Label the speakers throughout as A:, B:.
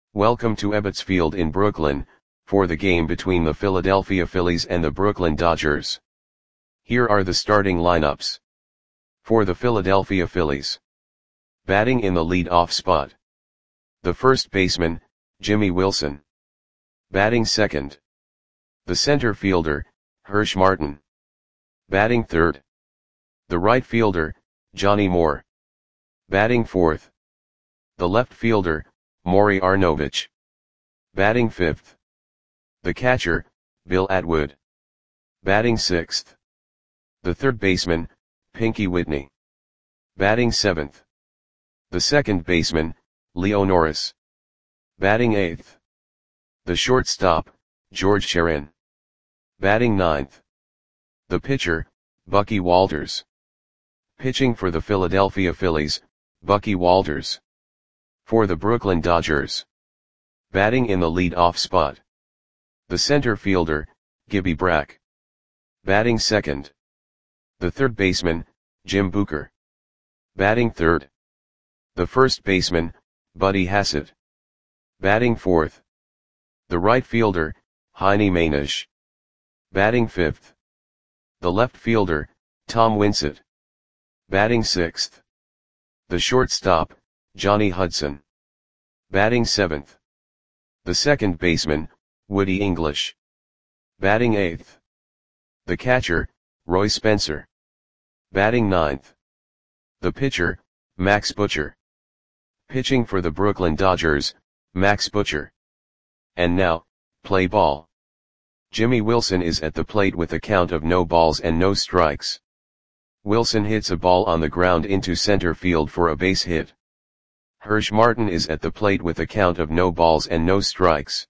A: Welcome to Ebbets Field in Brooklyn, for the game between the Philadelphia Phillies and the Brooklyn Dodgers. Here are the starting lineups. For the Philadelphia Phillies. Batting in the lead-off spot. The first baseman, Jimmy Wilson. Batting second. The center fielder, Hirsch Martin. Batting third. The right fielder, Johnny Moore. Batting fourth. The left fielder, Maury Arnovich. Batting fifth. The catcher, Bill Atwood. Batting sixth. The third baseman, Pinky Whitney. Batting seventh. The second baseman, Leo Norris. Batting eighth. The shortstop, George Sherin. Batting ninth. The pitcher, Bucky Walters. Pitching for the Philadelphia Phillies, Bucky Walters. For the Brooklyn Dodgers. Batting in the lead-off spot. The center fielder, Gibby Brack. Batting second. The third baseman, Jim Booker. Batting third. The first baseman, Buddy Hassett. Batting fourth. The right fielder, Heine Manish. Batting fifth. The left fielder, Tom Winsett. Batting sixth. The shortstop, Johnny Hudson. Batting seventh. The second baseman, Woody English. Batting eighth. The catcher, Roy Spencer. Batting ninth. The pitcher, Max Butcher. Pitching for the Brooklyn Dodgers, Max Butcher. And now, play ball. Jimmy Wilson is at the plate with a count of no balls and no strikes. Wilson hits a ball on the ground into center field for a base hit. Hirsch Martin is at the plate with a count of no balls and no strikes.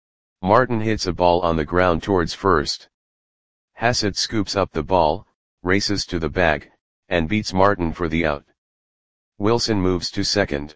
A: Martin hits a ball on the ground towards first. Hassett scoops up the ball, races to the bag, and beats Martin for the out. Wilson moves to second.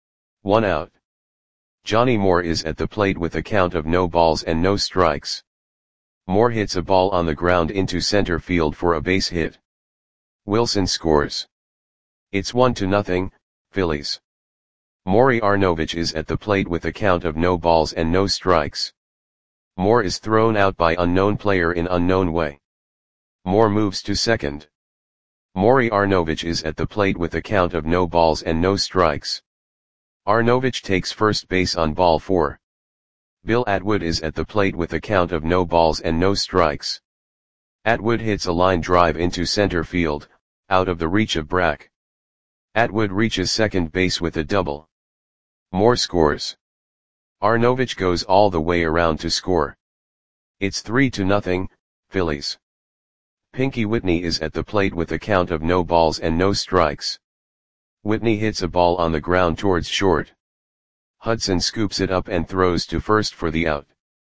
A: 1 out. Johnny Moore is at the plate with a count of no balls and no strikes. Moore hits a ball on the ground into center field for a base hit. Wilson scores. It's 1-0, Phillies. Maury Arnovich is at the plate with a count of no balls and no strikes. Moore is thrown out by unknown player in unknown way. Moore moves to second. Maury Arnovich is at the plate with a count of no balls and no strikes. Arnovich takes first base on ball 4. Bill Atwood is at the plate with a count of no balls and no strikes. Atwood hits a line drive into center field, out of the reach of Brack. Atwood reaches second base with a double. Moore scores. Arnovich goes all the way around to score. It's 3-0, Phillies. Pinky Whitney is at the plate with a count of no balls and no strikes. Whitney hits a ball on the ground towards short. Hudson scoops it up and throws to first for the out.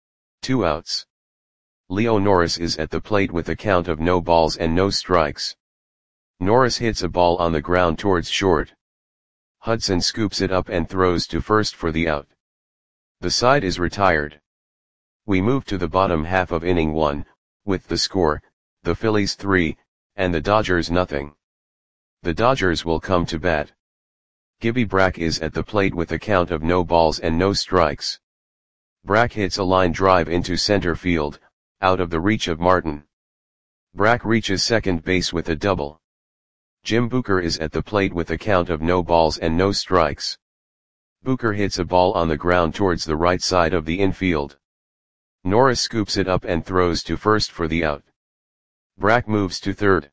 A: 2 outs. Leo Norris is at the plate with a count of no balls and no strikes. Norris hits a ball on the ground towards short. Hudson scoops it up and throws to first for the out. The side is retired. We move to the bottom half of inning 1, with the score, the Phillies 3, and the Dodgers 0. The Dodgers will come to bat. Gibby Brack is at the plate with a count of no balls and no strikes. Brack hits a line drive into center field, out of the reach of Martin. Brack reaches second base with a double. Jim Booker is at the plate with a count of no balls and no strikes. Booker hits a ball on the ground towards the right side of the infield. Norris scoops it up and throws to first for the out. Brack moves to third.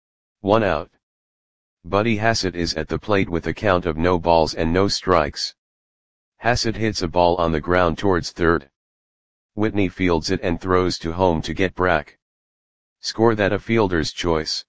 A: 1 out. Buddy Hassett is at the plate with a count of no balls and no strikes. Hassett hits a ball on the ground towards third. Whitney fields it and throws to home to get Brack. Score that a fielder's choice.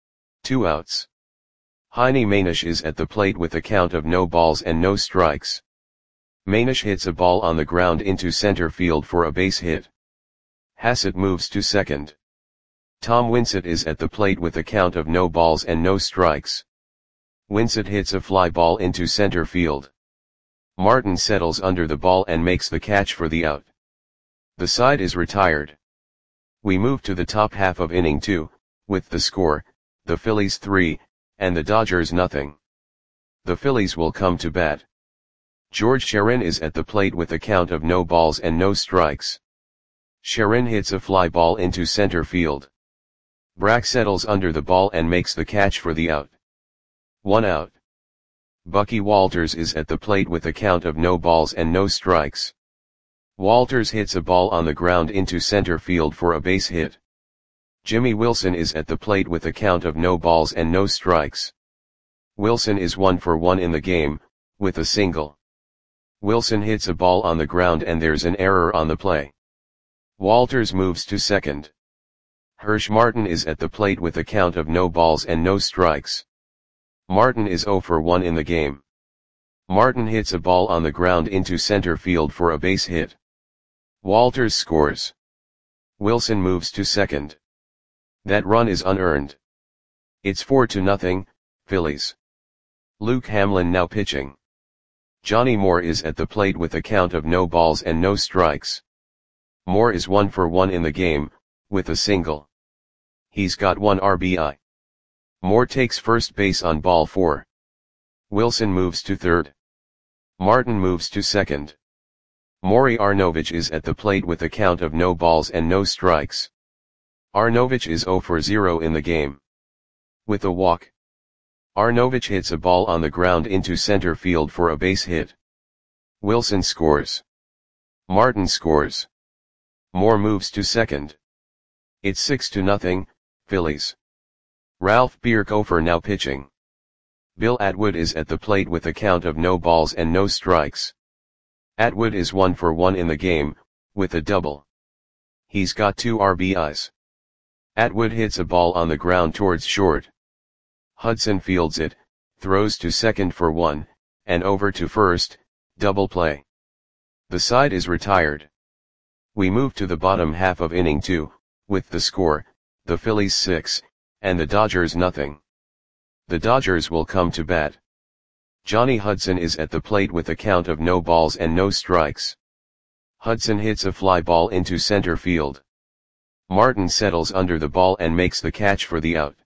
A: 2 outs. Heine Manish is at the plate with a count of no balls and no strikes. Manish hits a ball on the ground into center field for a base hit. Hassett moves to second. Tom Winsett is at the plate with a count of no balls and no strikes. Winsett hits a fly ball into center field. Martin settles under the ball and makes the catch for the out. The side is retired. We move to the top half of inning 2, with the score, the Phillies 3, and the Dodgers 0. The Phillies will come to bat. George Sherin is at the plate with a count of no balls and no strikes. Sherin hits a fly ball into center field. Brack settles under the ball and makes the catch for the out. 1 out. Bucky Walters is at the plate with a count of no balls and no strikes. Walters hits a ball on the ground into center field for a base hit. Jimmy Wilson is at the plate with a count of no balls and no strikes. Wilson is 1 for 1 in the game, with a single. Wilson hits a ball on the ground and there's an error on the play. Walters moves to second. Hirsch Martin is at the plate with a count of no balls and no strikes. Martin is 0 for 1 in the game. Martin hits a ball on the ground into center field for a base hit. Walters scores. Wilson moves to second. That run is unearned. It's 4-0, Phillies. Luke Hamlin now pitching. Johnny Moore is at the plate with a count of no balls and no strikes. Moore is 1 for 1 in the game, with a single. He's got 1 RBI. Moore takes first base on ball 4. Wilson moves to third. Martin moves to second. Maury Arnovich is at the plate with a count of no balls and no strikes. Arnovich is 0 for 0 in the game. With a walk. Arnovich hits a ball on the ground into center field for a base hit. Wilson scores. Martin scores. Moore moves to second. It's 6-0, Phillies. Ralph Bierkofer now pitching. Bill Atwood is at the plate with a count of no balls and no strikes. Atwood is 1 for 1 in the game, with a double. He's got 2 RBIs. Atwood hits a ball on the ground towards short. Hudson fields it, throws to second for 1, and over to first, double play. The side is retired. We move to the bottom half of inning 2, with the score, the Phillies 6, and the Dodgers nothing. The Dodgers will come to bat. Johnny Hudson is at the plate with a count of no balls and no strikes. Hudson hits a fly ball into center field. Martin settles under the ball and makes the catch for the out.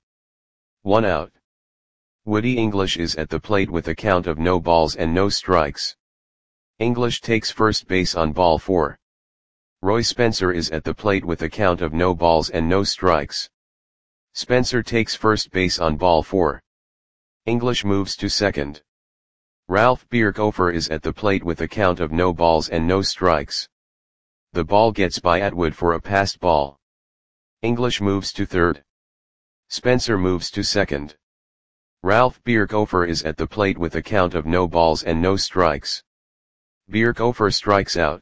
A: 1 out. Woody English is at the plate with a count of no balls and no strikes. English takes first base on ball 4. Roy Spencer is at the plate with a count of no balls and no strikes. Spencer takes first base on ball 4. English moves to second. Ralph Bierkofer is at the plate with a count of no balls and no strikes. The ball gets by Atwood for a passed ball. English moves to third. Spencer moves to second. Ralph Bierkofer is at the plate with a count of no balls and no strikes. Bierkofer strikes out.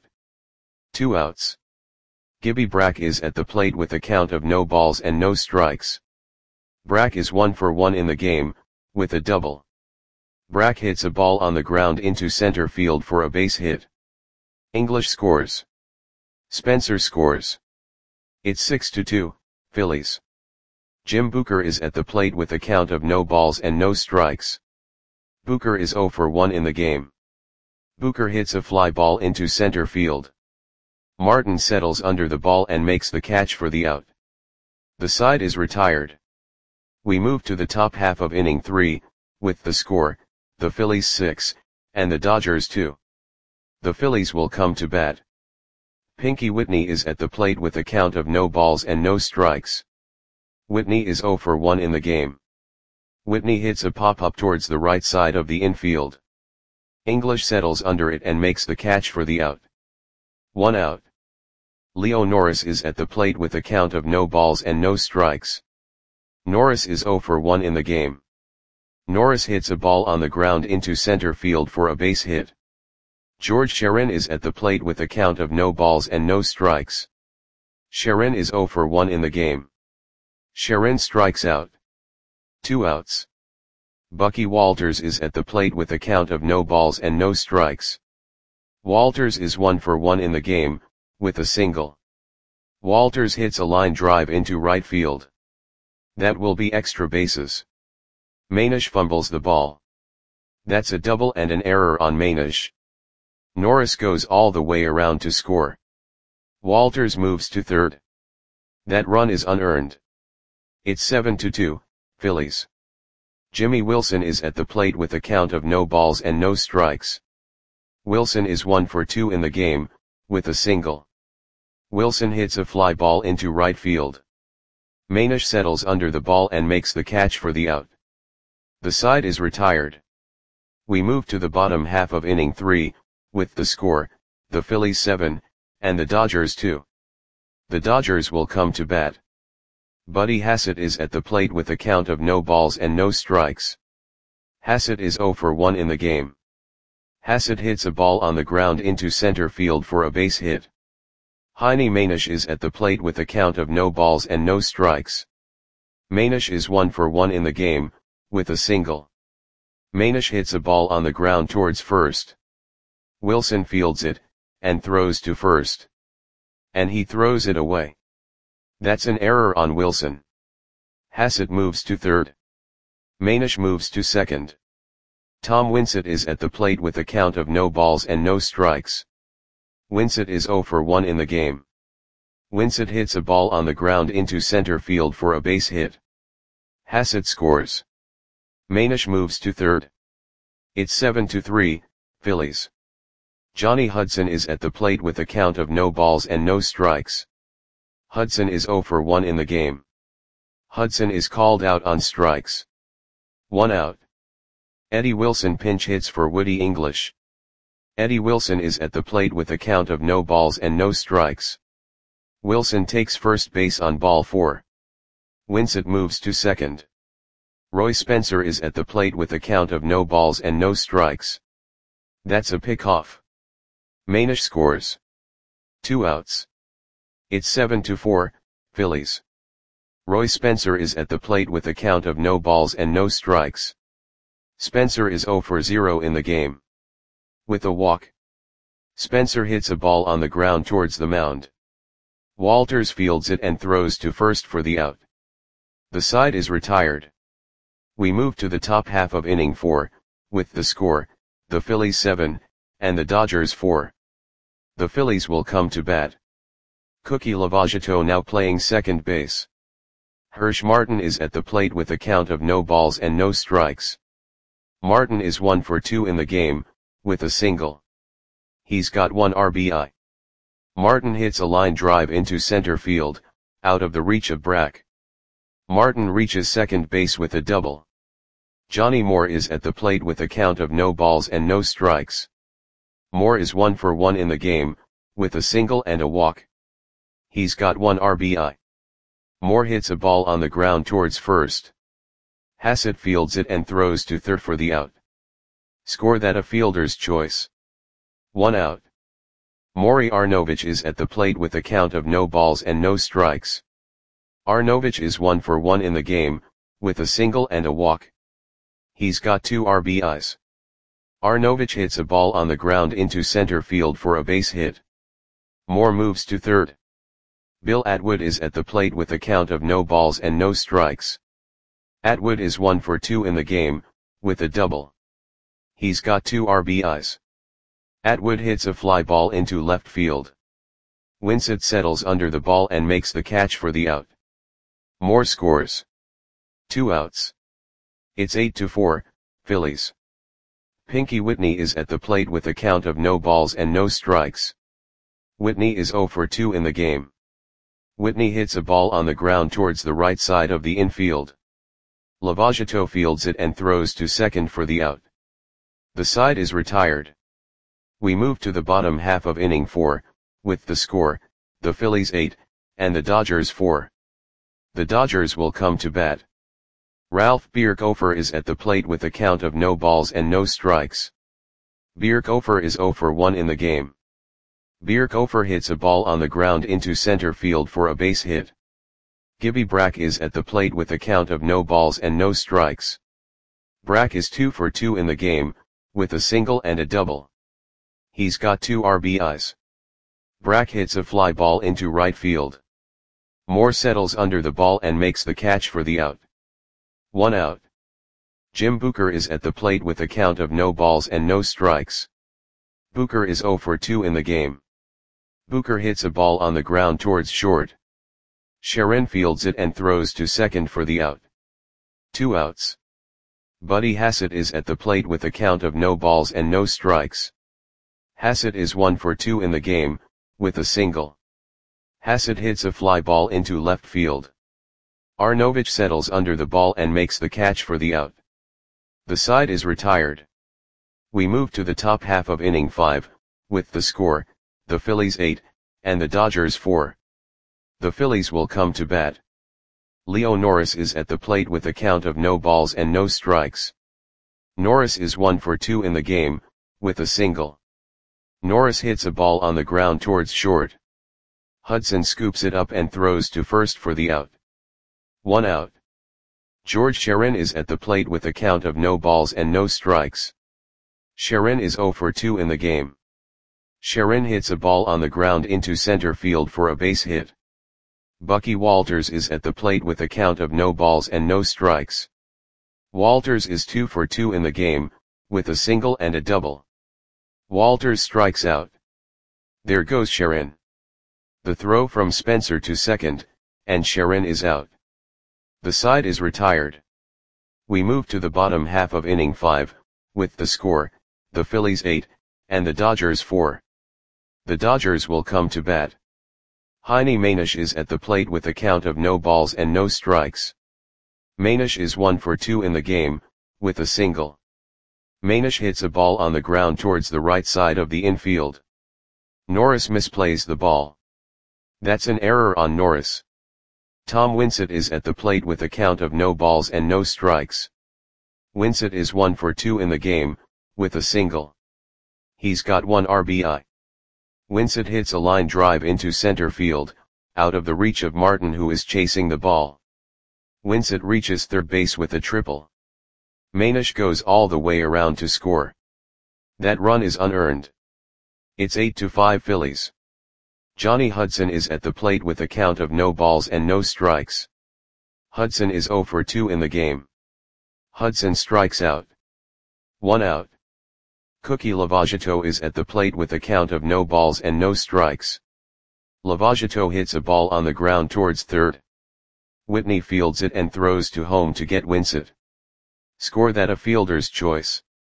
A: 2 outs. Gibby Brack is at the plate with a count of no balls and no strikes. Brack is 1 for 1 in the game, with a double. Brack hits a ball on the ground into center field for a base hit. English scores. Spencer scores. It's 6-2, Phillies. Jim Booker is at the plate with a count of no balls and no strikes. Booker is 0 for 1 in the game. Booker hits a fly ball into center field. Martin settles under the ball and makes the catch for the out. The side is retired. We move to the top half of inning 3, with the score, the Phillies 6, and the Dodgers 2. The Phillies will come to bat. Pinky Whitney is at the plate with a count of no balls and no strikes. Whitney is 0 for 1 in the game. Whitney hits a pop-up towards the right side of the infield. English settles under it and makes the catch for the out. 1 out. Leo Norris is at the plate with a count of no balls and no strikes. Norris is 0 for 1 in the game. Norris hits a ball on the ground into center field for a base hit. George Sherin is at the plate with a count of no balls and no strikes. Sherin is 0 for 1 in the game. Sherin strikes out. 2 outs. Bucky Walters is at the plate with a count of no balls and no strikes. Walters is 1 for 1 in the game, with a single. Walters hits a line drive into right field. That will be extra bases. Manish fumbles the ball. That's a double and an error on Manish. Norris goes all the way around to score. Walters moves to third. That run is unearned. It's 7-2, Phillies. Jimmy Wilson is at the plate with a count of no balls and no strikes. Wilson is 1 for 2 in the game, with a single. Wilson hits a fly ball into right field. Manish settles under the ball and makes the catch for the out. The side is retired. We move to the bottom half of inning 3, with the score, the Phillies 7, and the Dodgers 2. The Dodgers will come to bat. Buddy Hassett is at the plate with a count of no balls and no strikes. Hassett is 0 for 1 in the game. Hassett hits a ball on the ground into center field for a base hit. Heine Manish is at the plate with a count of no balls and no strikes. Manish is 1 for 1 in the game, with a single. Manish hits a ball on the ground towards first. Wilson fields it, and throws to first. And he throws it away. That's an error on Wilson. Hassett moves to third. Manish moves to second. Tom Winsett is at the plate with a count of no balls and no strikes. Winsett is 0 for 1 in the game. Winsett hits a ball on the ground into center field for a base hit. Hassett scores. Manish moves to third. It's 7-3, Phillies. Johnny Hudson is at the plate with a count of no balls and no strikes. Hudson is 0 for 1 in the game. Hudson is called out on strikes. 1 out. Eddie Wilson pinch hits for Woody English. Eddie Wilson is at the plate with a count of no balls and no strikes. Wilson takes first base on ball 4. Winsett moves to second. Roy Spencer is at the plate with a count of no balls and no strikes. That's a pickoff. Manish scores. 2 outs. It's 7-4, Phillies. Roy Spencer is at the plate with a count of no balls and no strikes. Spencer is 0 for 0 in the game. With a walk. Spencer hits a ball on the ground towards the mound. Walters fields it and throws to first for the out. The side is retired. We move to the top half of inning 4, with the score, the Phillies 7, and the Dodgers 4. The Phillies will come to bat. Cookie Lavagetto now playing second base. Hirsch Martin is at the plate with a count of no balls and no strikes. Martin is 1 for 2 in the game, with a single. He's got 1 RBI. Martin hits a line drive into center field, out of the reach of Brack. Martin reaches second base with a double. Johnny Moore is at the plate with a count of no balls and no strikes. Moore is 1 for 1 in the game, with a single and a walk. He's got 1 RBI. Moore hits a ball on the ground towards first. Hassett fields it and throws to third for the out. Score that a fielder's choice. 1 out. Maury Arnovich is at the plate with a count of no balls and no strikes. Arnovich is 1 for 1 in the game, with a single and a walk. He's got 2 RBIs. Arnovich hits a ball on the ground into center field for a base hit. Moore moves to third. Bill Atwood is at the plate with a count of no balls and no strikes. Atwood is 1 for 2 in the game, with a double. He's got 2 RBIs. Atwood hits a fly ball into left field. Winsett settles under the ball and makes the catch for the out. Moore scores. 2 outs. It's 8-4, Phillies. Pinky Whitney is at the plate with a count of no balls and no strikes. Whitney is 0 for 2 in the game. Whitney hits a ball on the ground towards the right side of the infield. Lavagetto fields it and throws to second for the out. The side is retired. We move to the bottom half of inning 4, with the score, the Phillies 8, and the Dodgers 4. The Dodgers will come to bat. Ralph Bierkhofer is at the plate with a count of no balls and no strikes. Bierkhofer is 0 for 1 in the game. Bierkhofer hits a ball on the ground into center field for a base hit. Gibby Brack is at the plate with a count of no balls and no strikes. Brack is 2 for 2 in the game, with a single and a double. He's got 2 RBIs. Brack hits a fly ball into right field. Moore settles under the ball and makes the catch for the out. 1 out. Jim Booker is at the plate with a count of no balls and no strikes. Booker is 0 for 2 in the game. Booker hits a ball on the ground towards short. Sharon fields it and throws to second for the out. 2 outs. Buddy Hassett is at the plate with a count of no balls and no strikes. Hassett is 1 for 2 in the game, with a single. Hassett hits a fly ball into left field. Arnovich settles under the ball and makes the catch for the out. The side is retired. We move to the top half of inning 5, with the score, the Phillies 8, and the Dodgers 4. The Phillies will come to bat. Leo Norris is at the plate with a count of no balls and no strikes. Norris is 1 for 2 in the game, with a single. Norris hits a ball on the ground towards short. Hudson scoops it up and throws to first for the out. 1 out. George Sharon is at the plate with a count of no balls and no strikes. Sharon is 0 for 2 in the game. Sharon hits a ball on the ground into center field for a base hit. Bucky Walters is at the plate with a count of no balls and no strikes. Walters is 2 for 2 in the game, with a single and a double. Walters strikes out. There goes Sharon. The throw from Spencer to second, and Sharon is out. The side is retired. We move to the bottom half of inning 5, with the score, the Phillies 8, and the Dodgers 4. The Dodgers will come to bat. Heine Manish is at the plate with a count of no balls and no strikes. Manish is 1 for 2 in the game, with a single. Manish hits a ball on the ground towards the right side of the infield. Norris misplays the ball. That's an error on Norris. Tom Winsett is at the plate with a count of no balls and no strikes. Winsett is 1 for 2 in the game, with a single. He's got 1 RBI. Winsett hits a line drive into center field, out of the reach of Martin who is chasing the ball. Winsett reaches third base with a triple. Manish goes all the way around to score. That run is unearned. It's 8-5 Phillies. Johnny Hudson is at the plate with a count of no balls and no strikes. Hudson is 0 for 2 in the game. Hudson strikes out. 1 out. Cookie Lavageto is at the plate with a count of no balls and no strikes. Lavageto hits a ball on the ground towards third. Whitney fields it and throws to home to get Winsett. Score that a fielder's choice.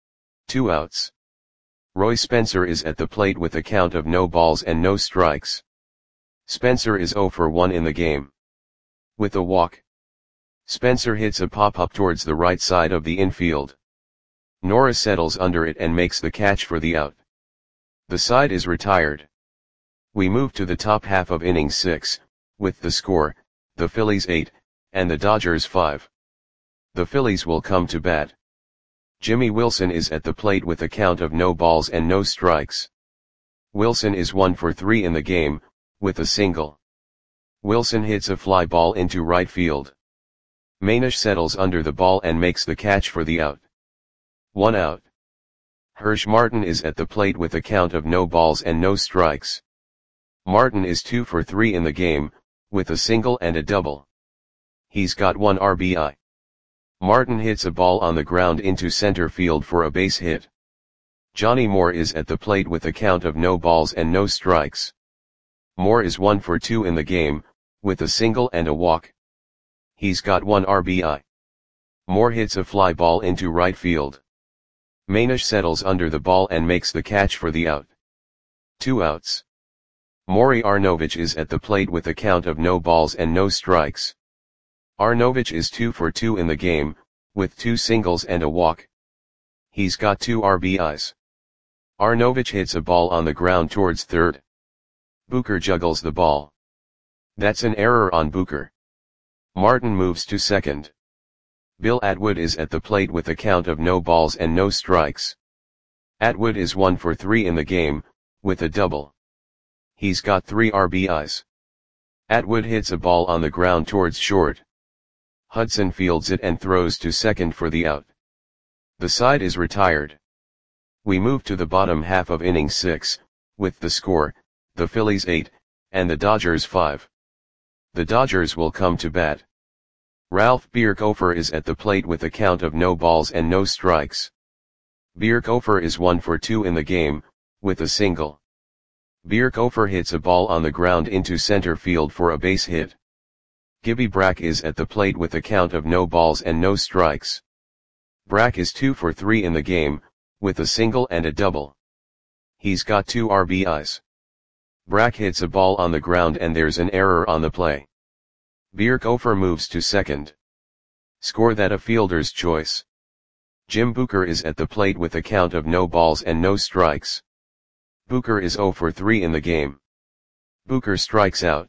A: 2 outs. Roy Spencer is at the plate with a count of no balls and no strikes. Spencer is 0 for 1 in the game. With a walk. Spencer hits a pop-up towards the right side of the infield. Norris settles under it and makes the catch for the out. The side is retired. We move to the top half of inning 6, with the score, the Phillies 8, and the Dodgers 5. The Phillies will come to bat. Jimmy Wilson is at the plate with a count of no balls and no strikes. Wilson is 1 for 3 in the game, with a single. Wilson hits a fly ball into right field. Manish settles under the ball and makes the catch for the out. 1 out. Hirsch Martin is at the plate with a count of no balls and no strikes. Martin is 2 for 3 in the game, with a single and a double. He's got 1 RBI. Martin hits a ball on the ground into center field for a base hit. Johnny Moore is at the plate with a count of no balls and no strikes. Moore is 1 for 2 in the game, with a single and a walk. He's got 1 RBI. Moore hits a fly ball into right field. Manish settles under the ball and makes the catch for the out. 2 outs. Maury Arnovich is at the plate with a count of no balls and no strikes. Arnovich is 2 for 2 in the game, with 2 singles and a walk. He's got 2 RBIs. Arnovich hits a ball on the ground towards third. Booker juggles the ball. That's an error on Booker. Martin moves to second. Bill Atwood is at the plate with a count of no balls and no strikes. Atwood is 1 for 3 in the game, with a double. He's got 3 RBIs. Atwood hits a ball on the ground towards short. Hudson fields it and throws to second for the out. The side is retired. We move to the bottom half of inning 6, with the score, the Phillies 8, and the Dodgers 5. The Dodgers will come to bat. Ralph Bierkhofer is at the plate with a count of no balls and no strikes. Bierkhofer is 1 for 2 in the game, with a single. Bierkhofer hits a ball on the ground into center field for a base hit. Gibby Brack is at the plate with a count of no balls and no strikes. Brack is 2 for 3 in the game, with a single and a double. He's got 2 RBIs. Brack hits a ball on the ground and there's an error on the play. Bierkhofer moves to second. Score that a fielder's choice. Jim Booker is at the plate with a count of no balls and no strikes. Booker is 0 for 3 in the game. Booker strikes out.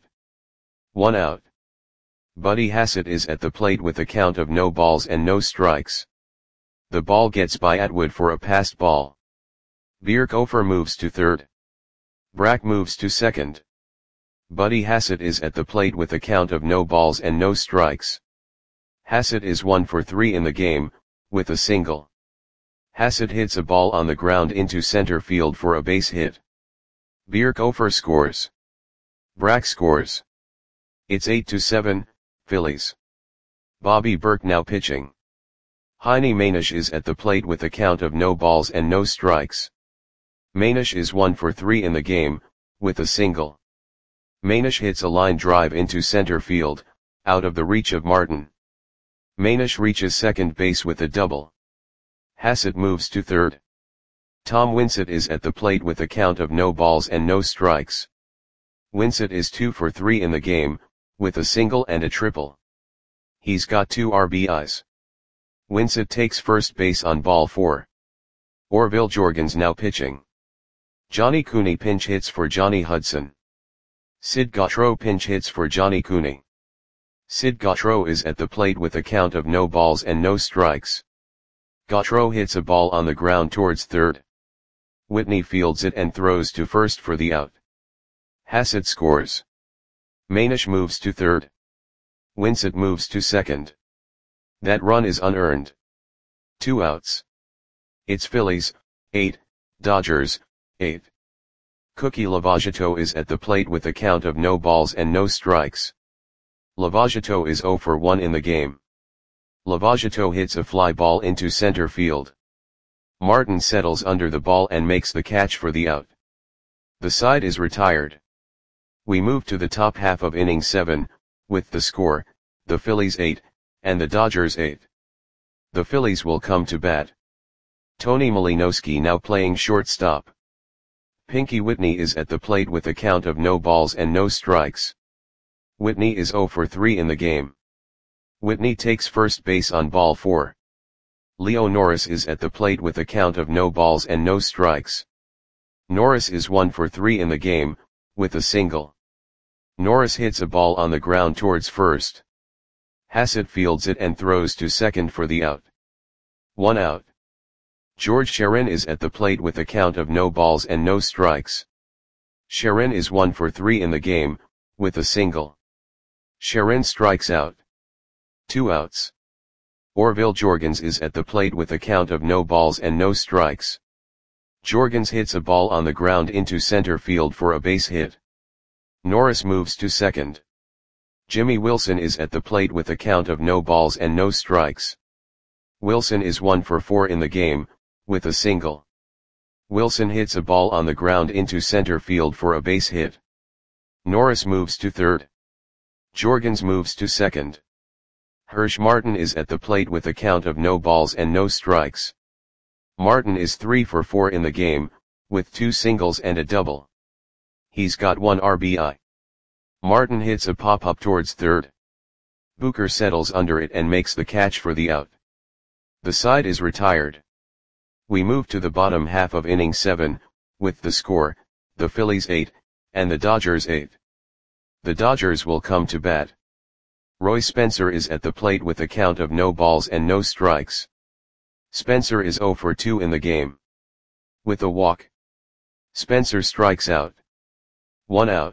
A: 1 out. Buddy Hassett is at the plate with a count of no balls and no strikes. The ball gets by Atwood for a passed ball. Bierkhofer moves to third. Brack moves to second. Buddy Hassett is at the plate with a count of no balls and no strikes. Hassett is 1 for 3 in the game, with a single. Hassett hits a ball on the ground into center field for a base hit. Bierkhofer scores. Brack scores. It's 8-7, Phillies. Bobby Burke now pitching. Heine Manish is at the plate with a count of no balls and no strikes. Manish is 1 for 3 in the game, with a single. Manish hits a line drive into center field, out of the reach of Martin. Manish reaches second base with a double. Hassett moves to third. Tom Winsett is at the plate with a count of no balls and no strikes. Winsett is 2 for 3 in the game, with a single and a triple. He's got 2 RBIs. Winsett takes first base on ball 4. Orville Jorgens now pitching. Johnny Cooney pinch hits for Johnny Hudson. Sid Gautreaux pinch hits for Johnny Cooney. Sid Gautreaux is at the plate with a count of no balls and no strikes. Gautreaux hits a ball on the ground towards third. Whitney fields it and throws to first for the out. Hassett scores. Manish moves to third. Winsett moves to second. That run is unearned. 2 outs. It's Phillies, 8, Dodgers, 8. Cookie Lavageto is at the plate with a count of no balls and no strikes. Lavageto is 0 for 1 in the game. Lavageto hits a fly ball into center field. Martin settles under the ball and makes the catch for the out. The side is retired. We move to the top half of inning 7, with the score, the Phillies 8, and the Dodgers 8. The Phillies will come to bat. Tony Malinowski now playing shortstop. Pinky Whitney is at the plate with a count of no balls and no strikes. Whitney is 0 for 3 in the game. Whitney takes first base on ball 4. Leo Norris is at the plate with a count of no balls and no strikes. Norris is 1 for 3 in the game, with a single. Norris hits a ball on the ground towards first. Hassett fields it and throws to second for the out. 1 out. George Sharon is at the plate with a count of no balls and no strikes. Sharon is 1 for 3 in the game, with a single. Sharon strikes out. 2 outs. Orville Jorgens is at the plate with a count of no balls and no strikes. Jorgens hits a ball on the ground into center field for a base hit. Norris moves to second. Jimmy Wilson is at the plate with a count of no balls and no strikes. Wilson is 1 for 4 in the game, with a single. Wilson hits a ball on the ground into center field for a base hit. Norris moves to third. Jorgens moves to second. Hirsch Martin is at the plate with a count of no balls and no strikes. Martin is 3 for 4 in the game, with 2 singles and a double. He's got 1 RBI. Martin hits a pop-up towards third. Booker settles under it and makes the catch for the out. The side is retired. We move to the bottom half of inning 7, with the score, the Phillies 8, and the Dodgers 8. The Dodgers will come to bat. Roy Spencer is at the plate with a count of no balls and no strikes. Spencer is 0 for 2 in the game. With a walk. Spencer strikes out. 1 out.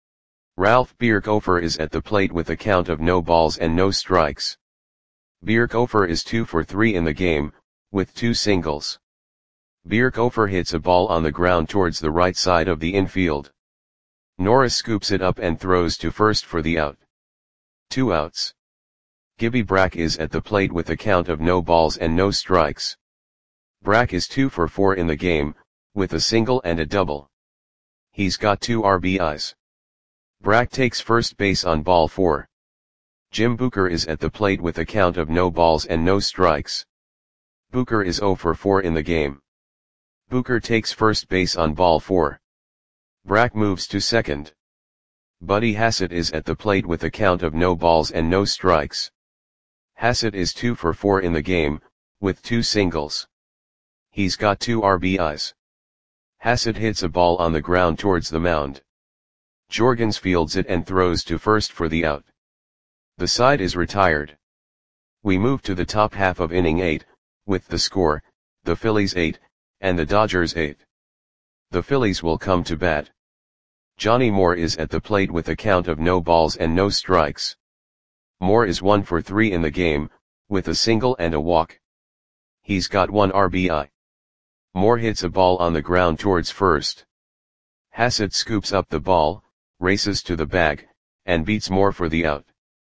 A: Ralph Bierkhofer is at the plate with a count of no balls and no strikes. Bierkhofer is 2 for 3 in the game, with 2 singles. Bierkhofer hits a ball on the ground towards the right side of the infield. Norris scoops it up and throws to first for the out. 2 outs. Gibby Brack is at the plate with a count of no balls and no strikes. Brack is 2 for 4 in the game, with a single and a double. He's got 2 RBIs. Brack takes first base on ball 4. Jim Booker is at the plate with a count of no balls and no strikes. Booker is 0 for 4 in the game. Booker takes first base on ball 4. Brack moves to second. Buddy Hassett is at the plate with a count of no balls and no strikes. Hassett is 2 for 4 in the game, with 2 singles. He's got 2 RBIs. Hassett hits a ball on the ground towards the mound. Jorgens fields it and throws to first for the out. The side is retired. We move to the top half of inning 8, with the score, the Phillies 8, and the Dodgers 8. The Phillies will come to bat. Johnny Moore is at the plate with a count of no balls and no strikes. Moore is 1 for 3 in the game, with a single and a walk. He's got 1 RBI. Moore hits a ball on the ground towards first. Hassett scoops up the ball, races to the bag, and beats Moore for the out.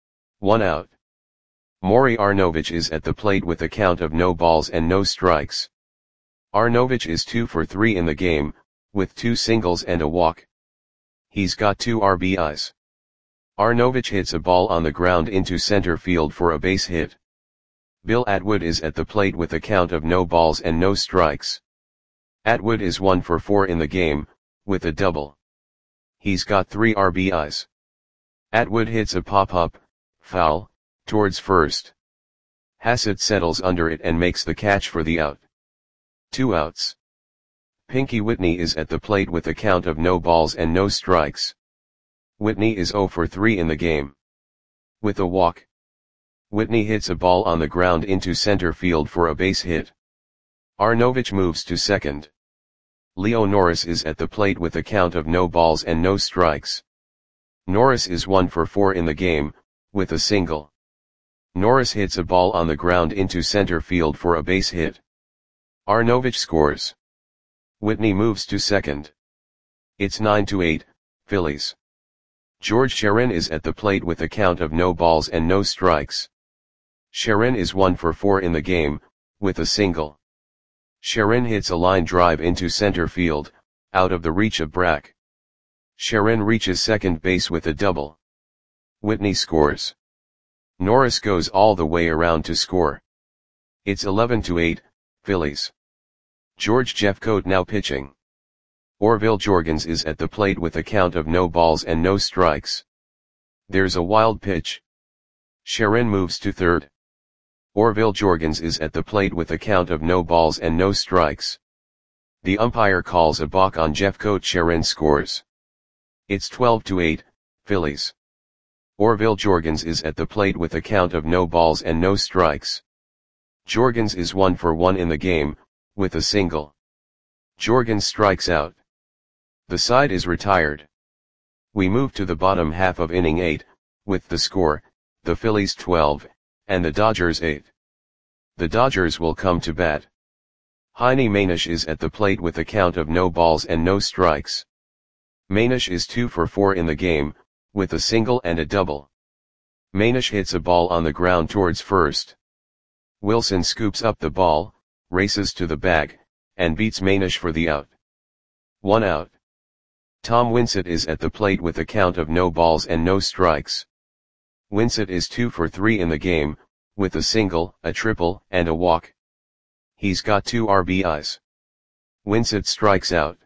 A: 1 out. Maury Arnovich is at the plate with a count of no balls and no strikes. Arnovich is 2 for 3 in the game, with 2 singles and a walk. He's got 2 RBIs. Arnovich hits a ball on the ground into center field for a base hit. Bill Atwood is at the plate with a count of no balls and no strikes. Atwood is 1 for 4 in the game, with a double. He's got 3 RBIs. Atwood hits a pop-up, foul, towards first. Hassett settles under it and makes the catch for the out. 2 outs. Pinky Whitney is at the plate with a count of no balls and no strikes. Whitney is 0 for 3 in the game. With a walk. Whitney hits a ball on the ground into center field for a base hit. Arnovich moves to second. Leo Norris is at the plate with a count of no balls and no strikes. Norris is 1 for 4 in the game, with a single. Norris hits a ball on the ground into center field for a base hit. Arnovich scores. Whitney moves to second. It's 9-8, Phillies. George Sharon is at the plate with a count of no balls and no strikes. Sharon is 1 for 4 in the game, with a single. Sharon hits a line drive into center field, out of the reach of Brack. Sharon reaches second base with a double. Whitney scores. Norris goes all the way around to score. It's 11-8, Phillies. George Jeffcoat now pitching. Orville Jorgens is at the plate with a count of no balls and no strikes. There's a wild pitch. Sharon moves to third. Orville Jorgens is at the plate with a count of no balls and no strikes. The umpire calls a balk on Jeffcoat. Sharon scores. It's 12-8, Phillies. Orville Jorgens is at the plate with a count of no balls and no strikes. Jorgens is 1 for 1 in the game, with a single. Jorgens strikes out. The side is retired. We move to the bottom half of inning 8, with the score, the Phillies 12, and the Dodgers 8. The Dodgers will come to bat. Heine Manish is at the plate with a count of no balls and no strikes. Manish is 2 for 4 in the game, with a single and a double. Manish hits a ball on the ground towards first. Wilson scoops up the ball, races to the bag, and beats Manish for the out. 1 out. Tom Winsett is at the plate with a count of no balls and no strikes. Winsett is 2 for 3 in the game, with a single, a triple, and a walk. He's got 2 RBIs. Winsett strikes out.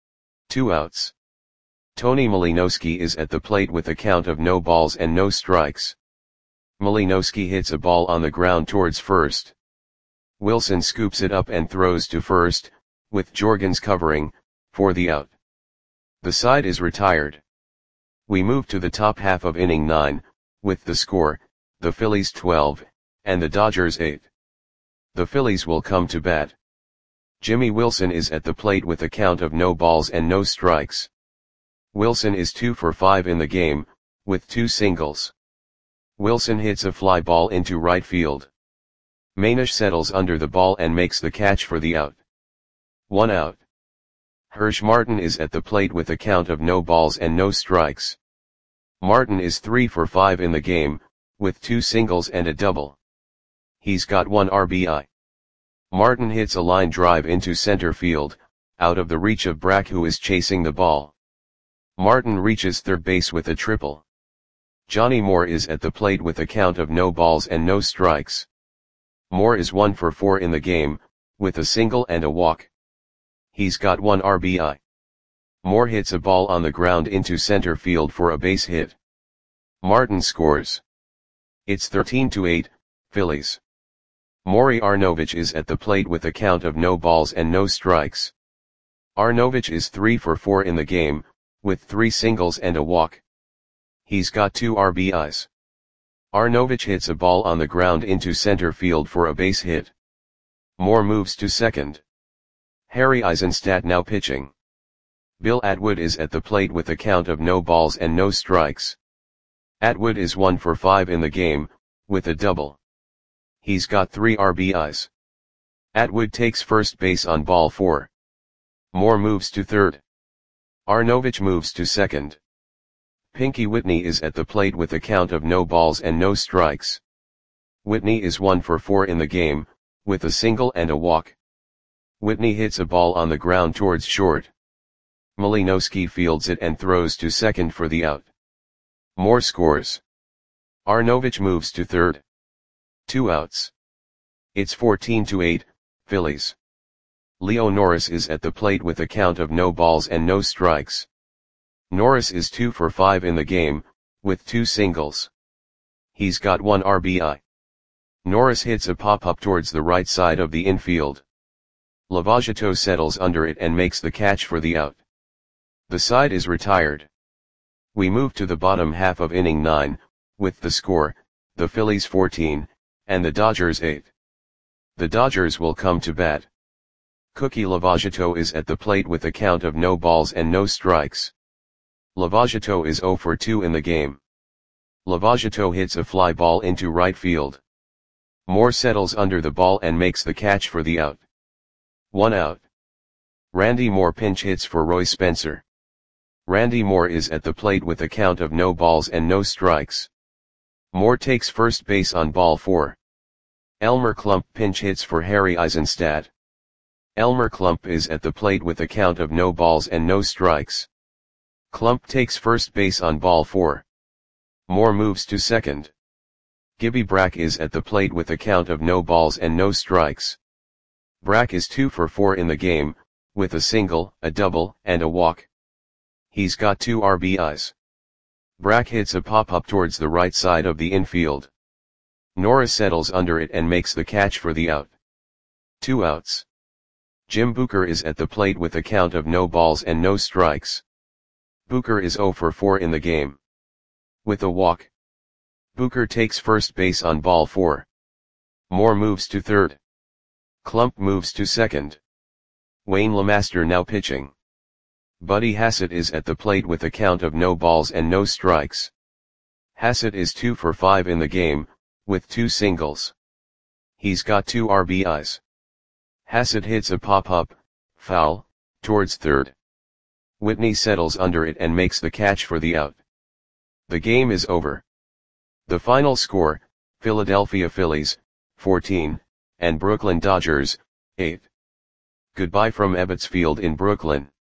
A: 2 outs. Tony Malinowski is at the plate with a count of no balls and no strikes. Malinowski hits a ball on the ground towards first. Wilson scoops it up and throws to first, with Jorgens covering, for the out. The side is retired. We move to the top half of inning 9, with the score, the Phillies 12, and the Dodgers 8. The Phillies will come to bat. Jimmy Wilson is at the plate with a count of no balls and no strikes. Wilson is 2 for 5 in the game, with 2 singles. Wilson hits a fly ball into right field. Manish settles under the ball and makes the catch for the out. 1 out. Hirsch Martin is at the plate with a count of no balls and no strikes. Martin is 3 for 5 in the game, with 2 singles and a double. He's got 1 RBI. Martin hits a line drive into center field, out of the reach of Brack, who is chasing the ball. Martin reaches third base with a triple. Johnny Moore is at the plate with a count of no balls and no strikes. Moore is 1 for 4 in the game, with a single and a walk. He's got 1 RBI. Moore hits a ball on the ground into center field for a base hit. Martin scores. It's 13-8, Phillies. Maury Arnovich is at the plate with a count of no balls and no strikes. Arnovich is 3 for 4 in the game, with 3 singles and a walk. He's got 2 RBIs. Arnovich hits a ball on the ground into center field for a base hit. Moore moves to second. Harry Eisenstadt now pitching. Bill Atwood is at the plate with a count of no balls and no strikes. Atwood is 1 for 5 in the game, with a double. He's got 3 RBIs. Atwood takes first base on ball 4. Moore moves to third. Arnovich moves to second. Pinky Whitney is at the plate with a count of no balls and no strikes. Whitney is 1 for 4 in the game, with a single and a walk. Whitney hits a ball on the ground towards short. Malinowski fields it and throws to second for the out. Moore scores. Arnovich moves to third. 2 outs. It's 14-8, Phillies. Leo Norris is at the plate with a count of no balls and no strikes. Norris is 2 for 5 in the game, with 2 singles. He's got 1 RBI. Norris hits a pop-up towards the right side of the infield. Lavagetto settles under it and makes the catch for the out. The side is retired. We move to the bottom half of inning 9, with the score, the Phillies 14, and the Dodgers 8. The Dodgers will come to bat. Cookie Lavagetto is at the plate with a count of no balls and no strikes. Lavagetto is 0 for 2 in the game. Lavagetto hits a fly ball into right field. Moore settles under the ball and makes the catch for the out. 1 out. Randy Moore pinch hits for Roy Spencer. Randy Moore is at the plate with a count of no balls and no strikes. Moore takes first base on ball 4. Elmer Klump pinch hits for Harry Eisenstadt. Elmer Klump is at the plate with a count of no balls and no strikes. Klump takes first base on ball 4. Moore moves to second. Gibby Brack is at the plate with a count of no balls and no strikes. Brack is 2 for 4 in the game, with a single, a double, and a walk. He's got 2 RBIs. Brack hits a pop-up towards the right side of the infield. Norris settles under it and makes the catch for the out. 2 outs. Jim Booker is at the plate with a count of no balls and no strikes. Booker is 0 for 4 in the game. With a walk. Booker takes first base on ball 4. Moore moves to third. Klump moves to second. Wayne LeMaster now pitching. Buddy Hassett is at the plate with a count of no balls and no strikes. Hassett is 2 for 5 in the game, with 2 singles. He's got 2 RBIs. Hassett hits a pop-up, foul, towards third. Whitney settles under it and makes the catch for the out. The game is over. The final score, Philadelphia Phillies, 14, and Brooklyn Dodgers, 8. Goodbye from Ebbets Field in Brooklyn.